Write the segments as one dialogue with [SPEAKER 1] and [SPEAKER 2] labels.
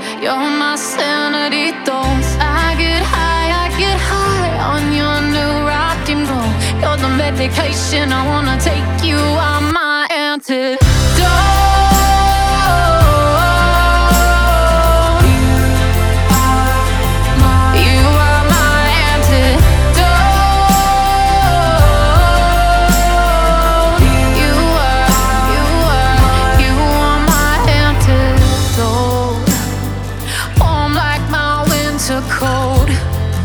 [SPEAKER 1] You're my sanity dose. I get high on your new rock and roll. You're the medication, I wanna take you on my antidote. Cold.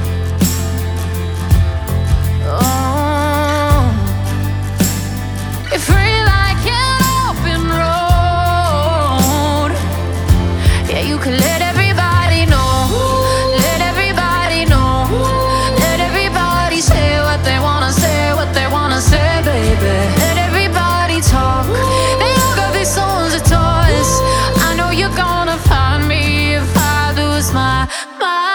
[SPEAKER 1] Oh, you're free like an open road. Yeah, you can let everybody know. Let everybody know. Let everybody say what they wanna say, what they wanna say, baby. Let everybody talk. They all got these souls of toys. I know you're gonna find me if I lose my mind.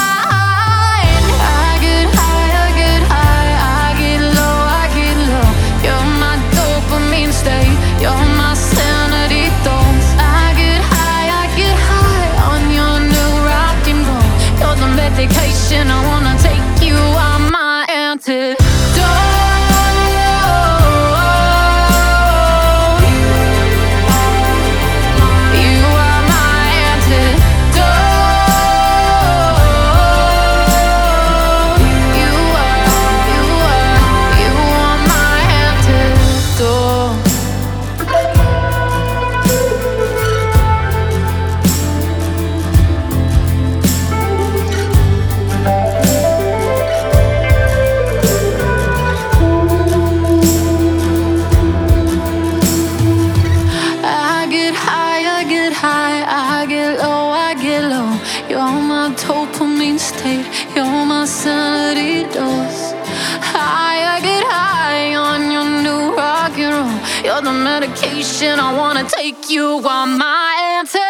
[SPEAKER 1] I wanna take you on my antidote. You are my antidote. You are my antidote. You're my dopamine state, you're my sanity dose. I get high on your new rock and roll. You're the medication, I wanna take you on my antidote.